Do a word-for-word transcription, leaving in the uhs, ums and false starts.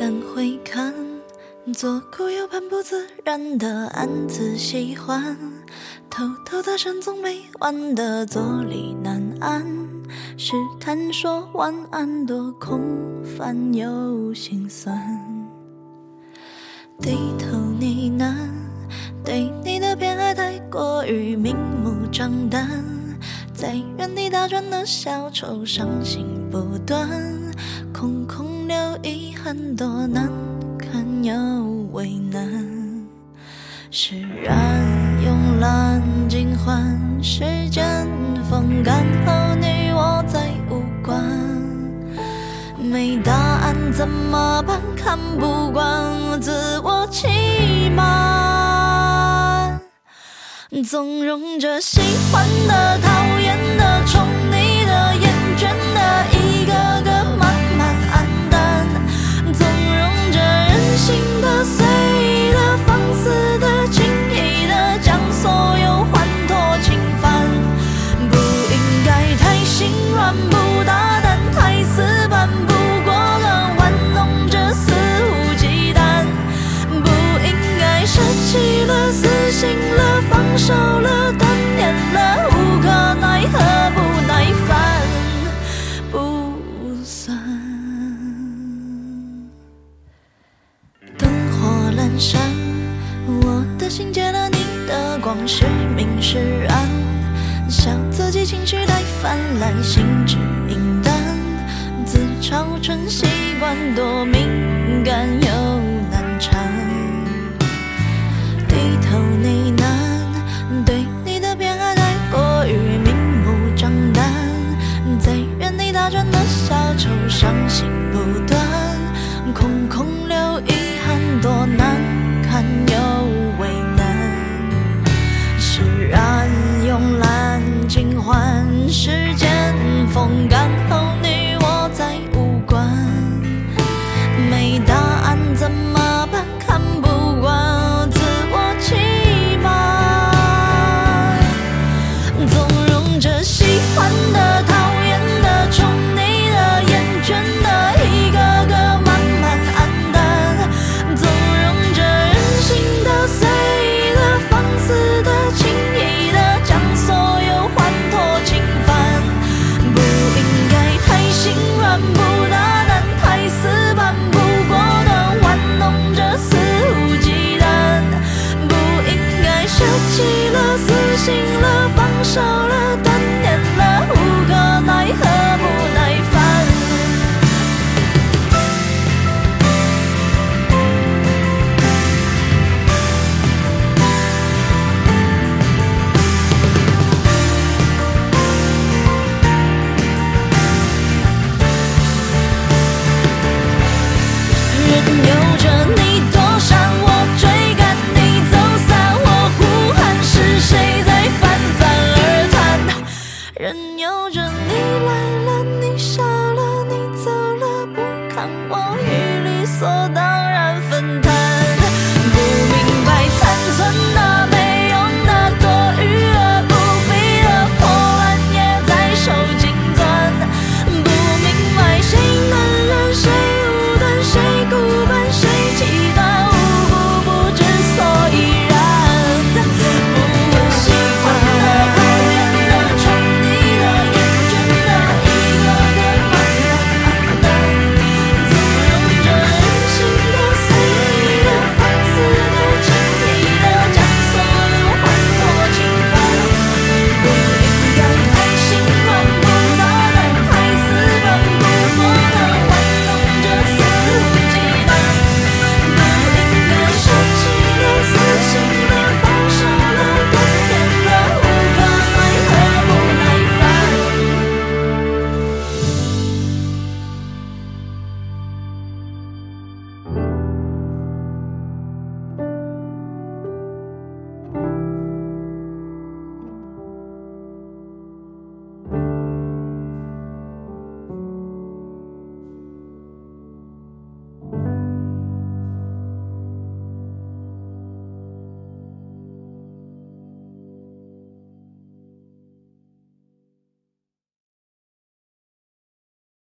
敢回看，左顾右盼不自然的暗自喜欢，偷偷搭讪总没完的坐立难安，试探说晚安多空泛又心酸，低头呢喃，对你的偏爱太过于明目张胆，在原地打转的小丑伤心不断，空空留遗憾多难堪又为难，释然慵懒尽欢，时间风干后你我再无关，没答案怎么办？看不惯自我欺瞒，纵容着喜欢的、讨厌的、宠你的、厌倦的，一个个慢慢黯淡，纵容着任性的、随意的、放肆的、轻易的，将所有欢脱侵犯，不应该太心软，不大胆，太死板，不过了玩弄着肆无忌惮，不应该舍弃了、死心了、放手了、断念了，无可奈何，不耐烦，不算。灯火阑珊，我的心借了你的光，是明是暗，笑自己情绪太泛滥，心智阴淡，自嘲成习惯，多敏感又难缠，低头呢喃，对你的偏爱太过于明目张胆，在原地打转的小丑伤心不断，空空留遗憾多难堪又为难，释然慵懒尽欢，时间风干后你我再无关，没答案怎么办？看不惯自我欺瞒，纵容着喜欢的、讨厌的、宠你的、厌倦的，一个个慢慢黯淡，纵容着任性的、随意的、放肆的、轻易的，将所有欢脱侵犯，不应该太心软，不大胆，太死板，不果断，玩弄着肆无忌惮，不应该舍弃了、死心了、放手了、断念了，无可奈何，不耐烦。任由着你躲闪，我追赶你走散，我呼喊是谁在泛泛而谈，任由着你来了，你笑了，你走了，不看我与理所当